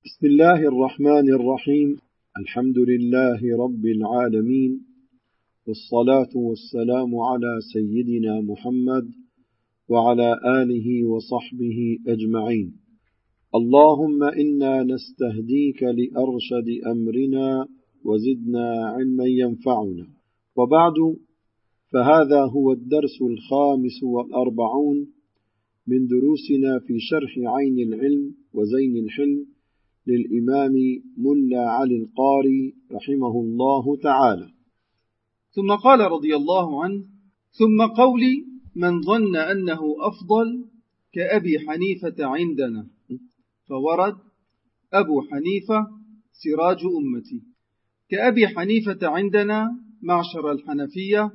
بسم الله الرحمن الرحيم. الحمد لله رب العالمين، والصلاة والسلام على سيدنا محمد وعلى آله وصحبه أجمعين. اللهم إنا نستهديك لأرشد أمرنا وزدنا علما ينفعنا. وبعد، فهذا هو الدرس 45 من دروسنا في شرح عين العلم وزين الحلم للإمام ملا علي القاري رحمه الله تعالى. ثم قال رضي الله عنه: ثم قولي من ظن أنه أفضل كأبي حنيفة عندنا، فورد أبو حنيفة سراج أمتي. كأبي حنيفة عندنا معشر الحنفية،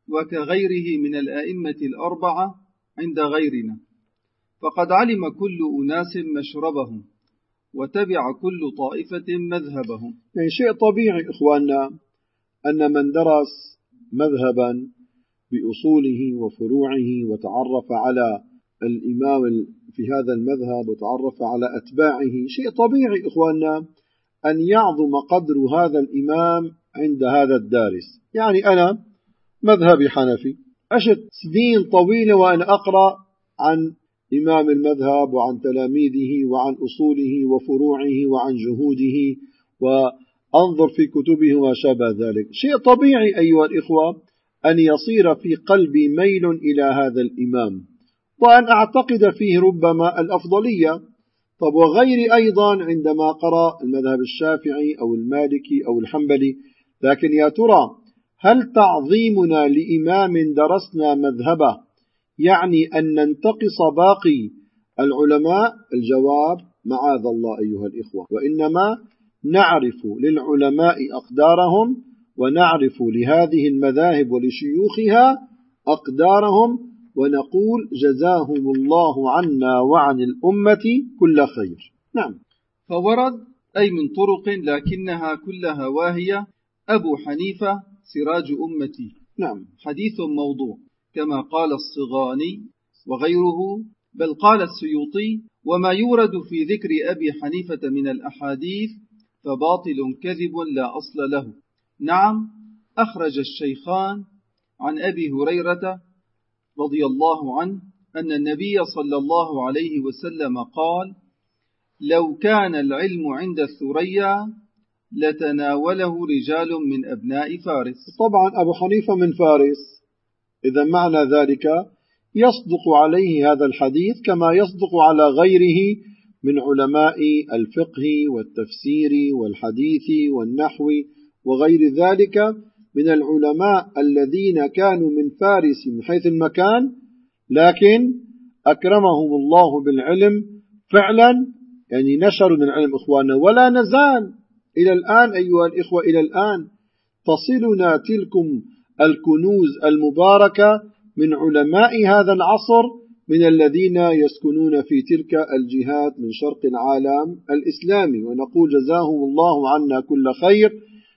وكغيره من الأئمة الأربعة عند غيرنا، فقد علم كل أناس مشربهم، وتبع كل طائفة مذهبهم. يعني شيء طبيعي إخواننا أن من درس مذهبا بأصوله وفروعه وتعرف على الإمام في هذا المذهب وتعرف على أتباعه، شيء طبيعي إخواننا أن يعظم قدر هذا الإمام عند هذا الدارس. يعني أنا مذهبي حنفي، عشت سنين طويلة وأنا أقرأ عن إمام المذهب وعن تلاميذه وعن أصوله وفروعه وعن جهوده، وأنظر في كتبه وما شابه ذلك. شيء طبيعي أيها الإخوة أن يصير في قلبي ميل إلى هذا الإمام، وأن أعتقد فيه ربما الأفضلية. طب وغيري أيضا عندما قرأ المذهب الشافعي أو المالكي أو الحنبلي، لكن يا ترى هل تعظيمنا لإمام درسنا مذهبه يعني أن ننتقص باقي العلماء؟ الجواب: معاذ الله أيها الإخوة، وإنما نعرف للعلماء أقدارهم، ونعرف لهذه المذاهب ولشيوخها أقدارهم، ونقول جزاهم الله عنا وعن الأمة كل خير. نعم. فورد أي من طرق لكنها كلها واهية: أبو حنيفة سراج أمتي. نعم. حديث موضوع كما قال الصغاني وغيره، بل قال السيوطي: وما يورد في ذكر أبي حنيفة من الأحاديث فباطل كذب لا أصل له. نعم، أخرج الشيخان عن أبي هريرة رضي الله عنه أن النبي صلى الله عليه وسلم قال: لو كان العلم عند الثريا لتناوله رجال من أبناء فارس. طبعا أبو حنيفة من فارس، إذا معنى ذلك يصدق عليه هذا الحديث كما يصدق على غيره من علماء الفقه والتفسير والحديث والنحو وغير ذلك من العلماء الذين كانوا من فارس من حيث المكان، لكن أكرمهم الله بالعلم فعلا. يعني نشروا من العلم إخواننا، ولا نزال إلى الآن أيها الإخوة، إلى الآن تصلنا تلكم الكنوز المباركة من علماء هذا العصر، من الذين يسكنون في تلك الجهات من شرق العالم الإسلامي، ونقول جزاهم الله عنا كل خير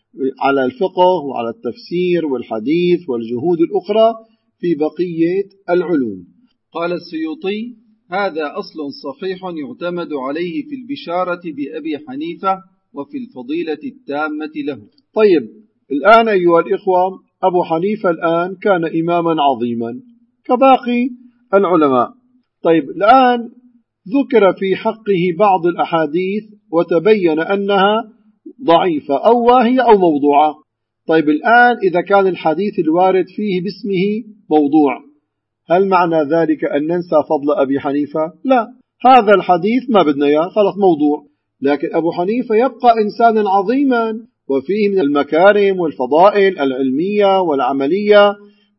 على الفقه وعلى التفسير والحديث والجهود الأخرى في بقية العلوم. قال السيوطي: هذا أصل صحيح يعتمد عليه في البشارة بأبي حنيفة وفي الفضيلة التامة له. طيب، الآن أيها الإخوة، أبو حنيفة الآن كان إماما عظيما كباقي العلماء. طيب، الآن ذكر في حقه بعض الأحاديث وتبين أنها ضعيفة أو واهية أو موضوعة. طيب، الآن إذا كان الحديث الوارد فيه باسمه موضوع، هل معنى ذلك أن ننسى فضل أبي حنيفة؟ لا، هذا الحديث ما بدنا إياه، خلص موضوع. لكن أبو حنيفة يبقى إنسانا عظيما، وفيه من المكارم والفضائل العلمية والعملية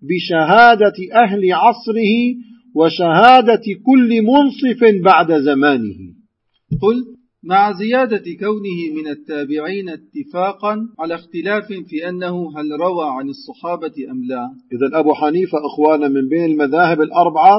بشهادة أهل عصره وشهادة كل منصف بعد زمانه. قل: مع زيادة كونه من التابعين اتفاقا على اختلاف في أنه هل روى عن الصحابة أم لا. إذن أبو حنيفة إخوانا من بين المذاهب الأربعة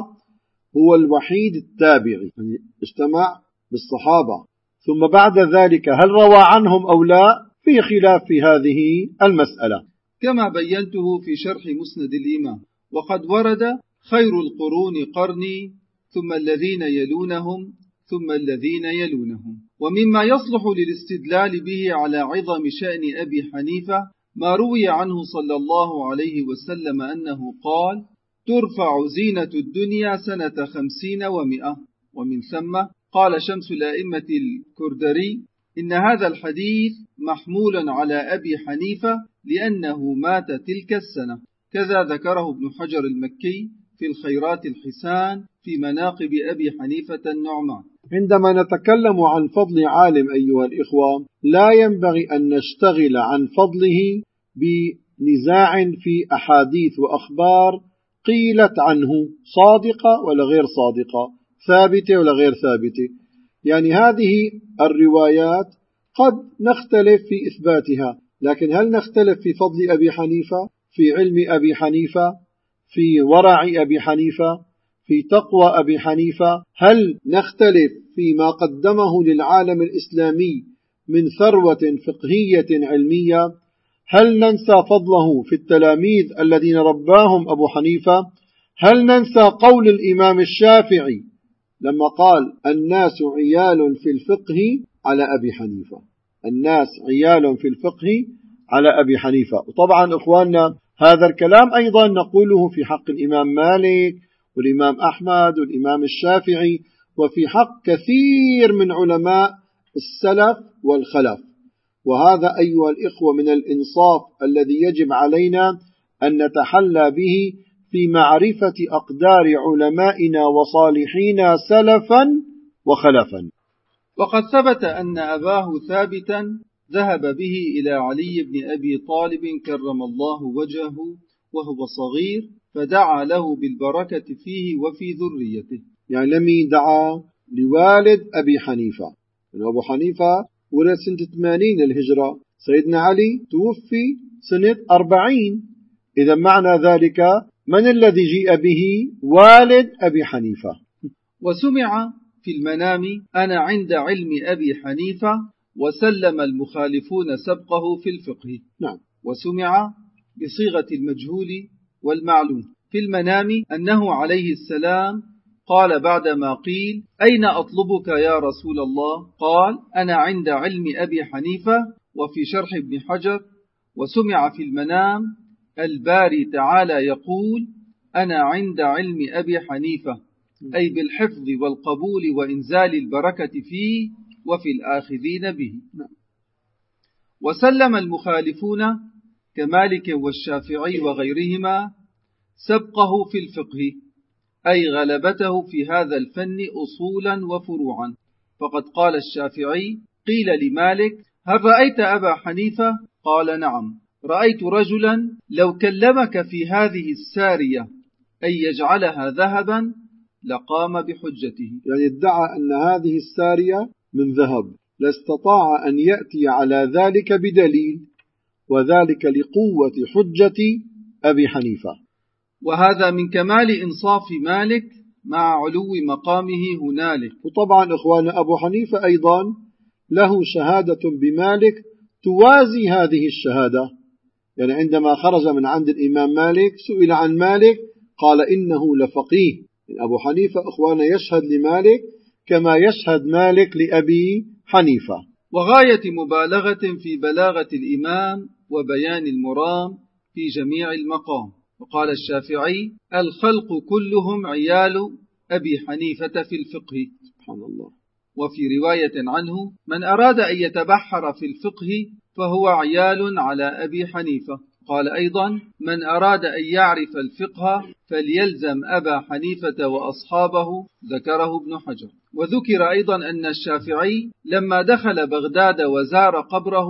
هو الوحيد التابعي، يعني اجتمع بالصحابة، ثم بعد ذلك هل روى عنهم أو لا في خلاف في هذه المسألة، كما بينته في شرح مسند الإمام. وقد ورد: خير القرون قرني، ثم الذين يلونهم، ثم الذين يلونهم. ومما يصلح للاستدلال به على عظم شأن أبي حنيفة ما روي عنه صلى الله عليه وسلم أنه قال: ترفع زينة الدنيا سنة 50 و100. ومن ثم قال شمس الأئمة الكردري: إن هذا الحديث محمول على أبي حنيفة لأنه مات تلك السنة. كذا ذكره ابن حجر المكي في الخيرات الحسان في مناقب أبي حنيفة النعمان. عندما نتكلم عن فضل عالم أيها الإخوة، لا ينبغي أن نشتغل عن فضله بنزاع في أحاديث وأخبار قيلت عنه صادقة ولا غير صادقة، ثابتة ولا غير ثابتة. يعني هذه الروايات قد نختلف في إثباتها، لكن هل نختلف في فضل أبي حنيفة، في علم أبي حنيفة، في ورع أبي حنيفة، في تقوى أبي حنيفة؟ هل نختلف فيما قدمه للعالم الإسلامي من ثروة فقهية علمية؟ هل ننسى فضله في التلاميذ الذين رباهم أبو حنيفة؟ هل ننسى قول الإمام الشافعي لما قال: الناس عيال في الفقه على أبي حنيفة؟ الناس عيال في الفقه على أبي حنيفة. وطبعا إخواننا هذا الكلام أيضا نقوله في حق الإمام مالك والإمام أحمد والإمام الشافعي، وفي حق كثير من علماء السلف والخلف. وهذا أيها الإخوة من الإنصاف الذي يجب علينا أن نتحلى به في معرفة أقدار علمائنا وصالحينا سلفا وخلفا. وقد ثبت أن أباه ثابتا ذهب به إلى علي بن أبي طالب كرم الله وجهه وهو صغير، فدعا له بالبركة فيه وفي ذريته. يعني لم يدعى لوالد أبي حنيفة، يعني أبو حنيفة ولد سنة 80 الهجرة، سيدنا علي توفي سنة 40. إذا معنى ذلك من الذي جيء به؟ والد أبي حنيفة. وسمع في المنام: أنا عند علم أبي حنيفة، وسلم المخالفون سبقه في الفقه. نعم. وسمع بصيغة المجهول والمعلوم في المنام أنه عليه السلام قال بعدما قيل: أين أطلبك يا رسول الله؟ قال: أنا عند علم أبي حنيفة. وفي شرح ابن حجر: وسمع في المنام الباري تعالى يقول: أنا عند علم أبي حنيفة، أي بالحفظ والقبول وإنزال البركة فيه وفي الآخذين به. وسلم المخالفون كمالك والشافعي وغيرهما سبقه في الفقه، أي غلبته في هذا الفن أصولا وفروعا. فقد قال الشافعي: قيل لمالك: هل رأيت أبا حنيفة؟ قال: نعم، رأيت رجلا لو كلمك في هذه السارية أي يجعلها ذهبا لقام بحجته. يعني ادعى أن هذه السارية من ذهب، لاستطاع أن يأتي على ذلك بدليل، وذلك لقوة حجة أبي حنيفة. وهذا من كمال إنصاف مالك مع علو مقامه هنالك. وطبعا إخوان أبو حنيفة أيضا له شهادة بمالك توازي هذه الشهادة. يعني عندما خرج من عند الإمام مالك سئل عن مالك قال إنه لفقيه. أبو حنيفة إخوانا يشهد لمالك كما يشهد مالك لأبي حنيفة. وغاية مبالغة في بلاغة الإمام وبيان المرام في جميع المقام. وقال الشافعي: الخلق كلهم عيال أبي حنيفة في الفقه. سبحان الله. وفي رواية عنه: من أراد أن يتبحر في الفقه فهو عيال على أبي حنيفة. قال أيضا: من أراد أن يعرف الفقه فليلزم أبا حنيفة وأصحابه. ذكره ابن حجر. وذكر أيضا أن الشافعي لما دخل بغداد وزار قبره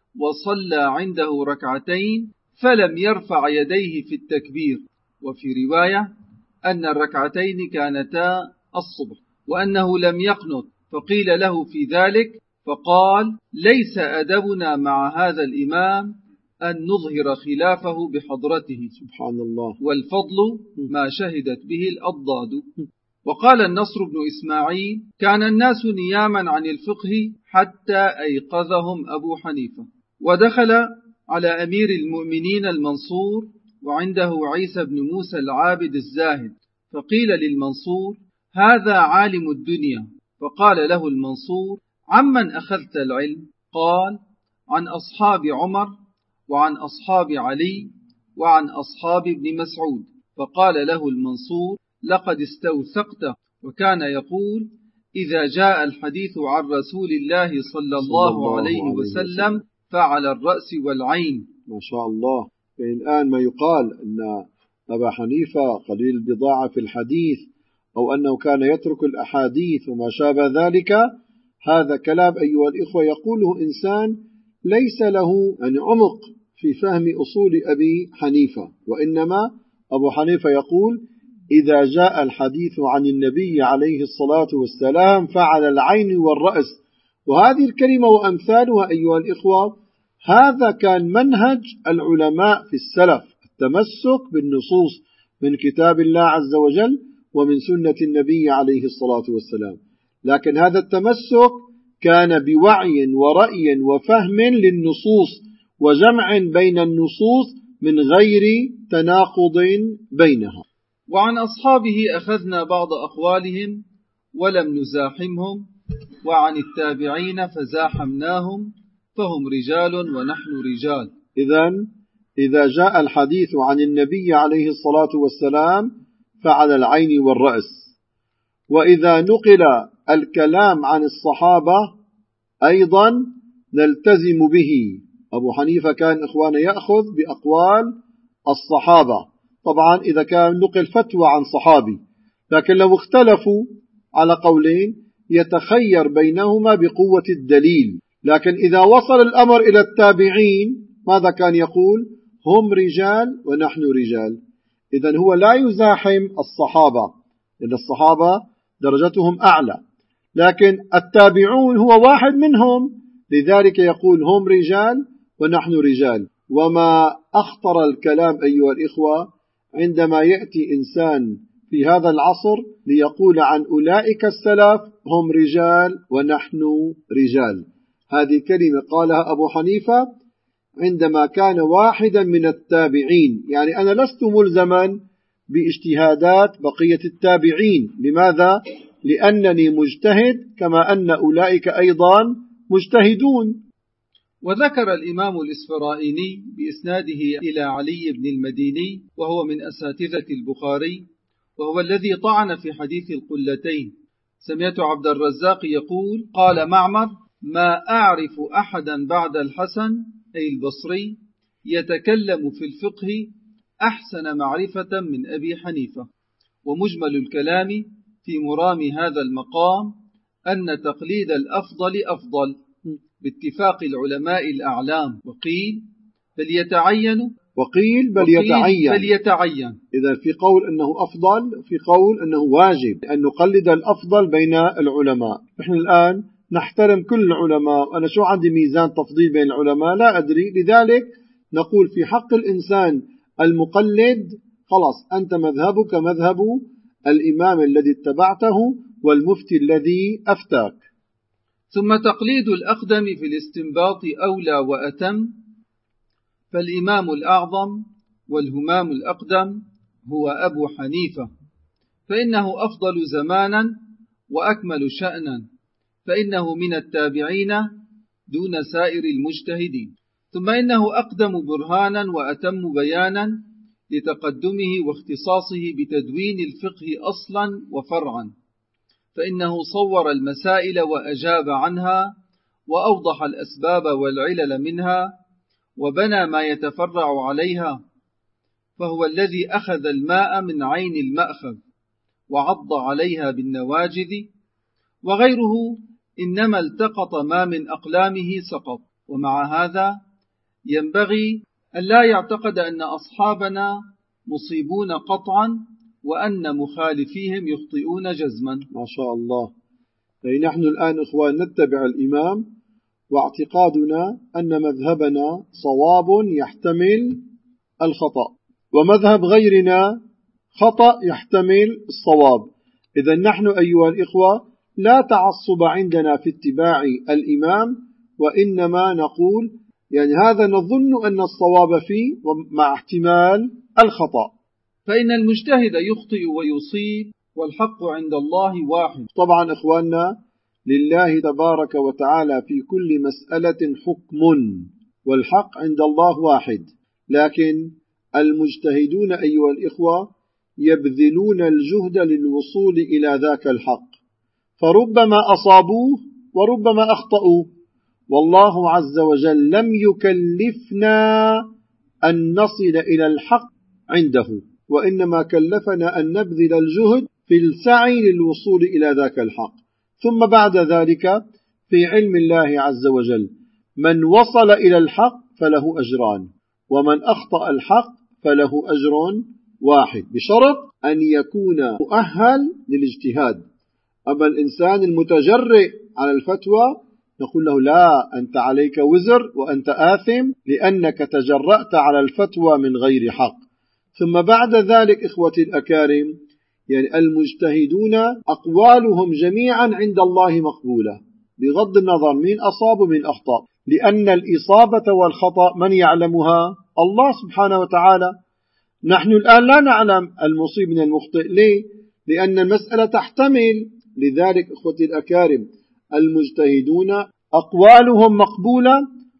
وصلى عنده ركعتين فلم يرفع يديه في التكبير. وفي رواية أن الركعتين كانتا الصبح، وأنه لم يقنط، فقيل له في ذلك فقال: ليس أدبنا مع هذا الإمام أن نظهر خلافه بحضرته. سبحان الله. والفضل ما شهدت به الأضداد. وقال النصر بن إسماعيل: كان الناس نياما عن الفقه حتى أيقظهم أبو حنيفة. ودخل على أمير المؤمنين المنصور وعنده عيسى بن موسى العابد الزاهد، فقيل للمنصور: هذا عالم الدنيا. فقال له المنصور: عمن أخذت العلم؟ قال: عن أصحاب عمر، وعن أصحاب علي، وعن أصحاب ابن مسعود. فقال له المنصور: لقد استوثقته. وكان يقول: إذا جاء الحديث عن رسول الله صلى الله عليه وسلم فعلى الرأس والعين. ما شاء الله. يعني الآن ما يقال أن أبا حنيفة قليل البضاعة في الحديث، أو أنه كان يترك الأحاديث وما شابه ذلك، هذا كلام أيها الإخوة يقوله إنسان ليس له عمق في فهم أصول أبي حنيفة، وإنما أبو حنيفة يقول: إذا جاء الحديث عن النبي عليه الصلاة والسلام فعلى العين والرأس. وهذه الكلمة وأمثالها أيها الإخوة، هذا كان منهج العلماء في السلف، التمسك بالنصوص من كتاب الله عز وجل ومن سنة النبي عليه الصلاة والسلام. لكن هذا التمسك كان بوعي ورأي وفهم للنصوص وجمع بين النصوص من غير تناقض بينها. وعن أصحابه أخذنا بعض أقوالهم ولم نزاحمهم، وعن التابعين فزاحمناهم، فهم رجال ونحن رجال. إذا جاء الحديث عن النبي عليه الصلاة والسلام فعلى العين والرأس. وإذا نقل الكلام عن الصحابة أيضا نلتزم به. أبو حنيفة كان إخوانا يأخذ بأقوال الصحابة، طبعا إذا كان نقل فتوى عن صحابي، لكن لو اختلفوا على قولين يتخير بينهما بقوة الدليل. لكن إذا وصل الأمر إلى التابعين ماذا كان يقول؟ هم رجال ونحن رجال. إذن هو لا يزاحم الصحابة، لأن الصحابة درجتهم أعلى، لكن التابعون هو واحد منهم، لذلك يقول هم رجال ونحن رجال. وما أخطر الكلام أيها الإخوة عندما يأتي إنسان في هذا العصر ليقول عن أولئك السلف هم رجال ونحن رجال. هذه كلمة قالها أبو حنيفة عندما كان واحدا من التابعين، يعني أنا لست ملزما باجتهادات بقية التابعين. لماذا؟ لأنني مجتهد كما أن أولئك أيضا مجتهدون. وذكر الإمام الإسفرائيني بإسناده إلى علي بن المديني، وهو من أساتذة البخاري، وهو الذي طعن في حديث القلتين. سمعت عبد الرزاق يقول: قال معمر: ما أعرف أحدا بعد الحسن أي البصري يتكلم في الفقه أحسن معرفة من أبي حنيفة. ومجمل الكلام في مرام هذا المقام أن تقليد الأفضل أفضل باتفاق العلماء الأعلام. وقيل بل يتعين. إذا في قول أنه أفضل، في قول أنه واجب أن نقلد الأفضل بين العلماء. نحن الآن نحترم كل العلماء، أنا شو عندي ميزان تفضيل بين العلماء لا أدري، لذلك نقول في حق الإنسان المقلد خلاص أنت مذهبك مذهب الإمام الذي اتبعته والمفتي الذي أفتاك. ثم تقليد الأقدم في الاستنباط أولى وأتم، فالإمام الأعظم والهمام الأقدم هو أبو حنيفة، فإنه أفضل زمانا وأكمل شأنا، فإنه من التابعين دون سائر المجتهدين. ثم إنه أقدم برهانا وأتم بيانا لتقدمه واختصاصه بتدوين الفقه أصلا وفرعا، فإنه صور المسائل وأجاب عنها وأوضح الأسباب والعلل منها وبنى ما يتفرع عليها، فهو الذي أخذ الماء من عين المأخذ وعض عليها بالنواجذ، وغيره إنما التقط ما من أقلامه سقط. ومع هذا ينبغي أن لا يعتقد أن أصحابنا مصيبون قطعا وأن مخالفيهم يخطئون جزما. ما شاء الله. أي نحن الآن إخوان نتبع الإمام واعتقادنا أن مذهبنا صواب يحتمل الخطأ، ومذهب غيرنا خطأ يحتمل الصواب. إذا نحن أيها الإخوة لا تعصب عندنا في اتباع الإمام، وإنما نقول يعني هذا نظن أن الصواب فيه مع احتمال الخطأ. فإن المجتهد يخطئ ويصيب والحق عند الله واحد. طبعا إخواننا لله تبارك وتعالى في كل مسألة حكم، والحق عند الله واحد، لكن المجتهدون أيها الإخوة يبذلون الجهد للوصول إلى ذاك الحق، فربما أصابوه وربما أخطأوا، والله عز وجل لم يكلفنا أن نصل إلى الحق عنده، وإنما كلفنا أن نبذل الجهد في السعي للوصول إلى ذاك الحق. ثم بعد ذلك في علم الله عز وجل من وصل إلى الحق فله أجران، ومن أخطأ الحق فله أجر واحد، بشرط أن يكون مؤهل للاجتهاد. أما الإنسان المتجرئ على الفتوى نقول له لا، أنت عليك وزر وأنت آثم لأنك تجرأت على الفتوى من غير حق. ثم بعد ذلك إخوتي الأكارم، يعني المجتهدون أقوالهم جميعا عند الله مقبولة بغض النظر من أصاب ومن أخطأ، لأن الإصابة والخطأ من يعلمها؟ الله سبحانه وتعالى. نحن الآن لا نعلم المصيب من المخطئ. ليه؟ لأن المسألة تحتمل. لذلك إخوتي الأكارم المجتهدون أقوالهم مقبولة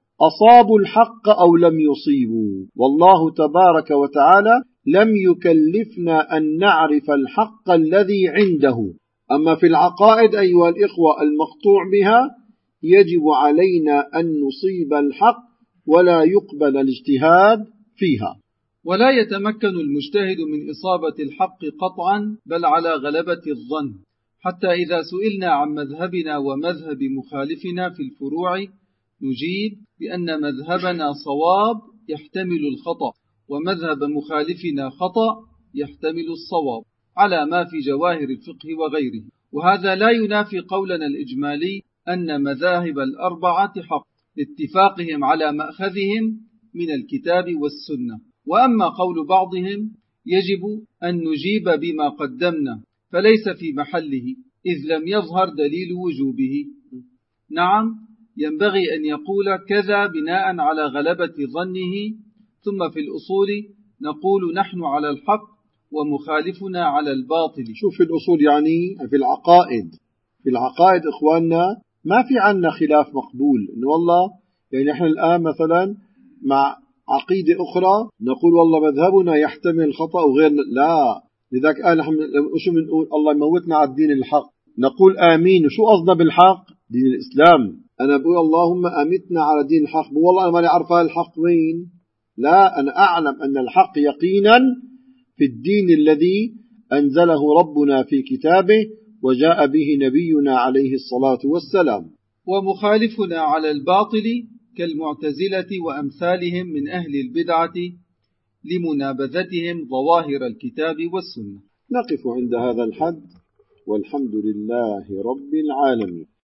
أصابوا الحق أو لم يصيبوا، والله تبارك وتعالى لم يكلفنا أن نعرف الحق الذي عنده. أما في العقائد أيها الإخوة المقطوع بها يجب علينا أن نصيب الحق ولا يقبل الاجتهاد فيها. ولا يتمكن المجتهد من إصابة الحق قطعا، بل على غلبة الظن، حتى إذا سئلنا عن مذهبنا ومذهب مخالفنا في الفروع نجيب بأن مذهبنا صواب يحتمل الخطأ، ومذهب مخالفنا خطأ يحتمل الصواب، على ما في جواهر الفقه وغيره. وهذا لا ينافي قولنا الإجمالي أن مذاهب الأربعة حق لاتفاقهم على مأخذهم من الكتاب والسنة. وأما قول بعضهم يجب أن نجيب بما قدمنا فليس في محله إذ لم يظهر دليل وجوبه. نعم، ينبغي أن يقول كذا بناء على غلبة ظنه، ثم في الأصول نقول نحن على الحق ومخالفنا على الباطل. شوف في الأصول يعني في العقائد إخواننا ما في عنا خلاف مقبول، إنه والله يعني إحنا الآن مثلا مع عقيدة أخرى نقول والله مذهبنا يحتمل الخطأ وغيرنا لا. لذلك قال شو بنقول؟ الله يموتنا على الدين الحق، نقول آمين. وشو قصدنا بالحق؟ دين الإسلام. أنا بقول اللهم أمتنا على دين الحق، والله أنا ما عارفة الحق وين. لا، أنا أعلم أن الحق يقينا في الدين الذي أنزله ربنا في كتابه وجاء به نبينا عليه الصلاة والسلام. ومخالفنا على الباطل كالمعتزلة وأمثالهم من أهل البدعة لمنابذتهم ظواهر الكتاب والسنة. نقف عند هذا الحد، والحمد لله رب العالمين.